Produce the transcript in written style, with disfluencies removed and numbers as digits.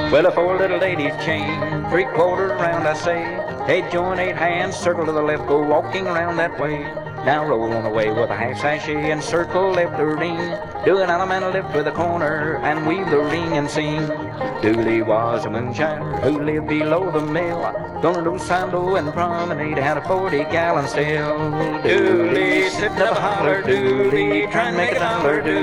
Well, a four little ladies chain, 3/4 round, I say. Hey, join 8 hands, circle to the left, go walking around that way. Now roll on away with a half sashay and circle left the ring. Do an elemental lift with a corner and weave the ring and sing. Dooley was a moonshiner who lived below the mill. Gonna do sando and promenade, had a 40-gallon still. Dooley sitting up a holler, Dooley trying to make $1.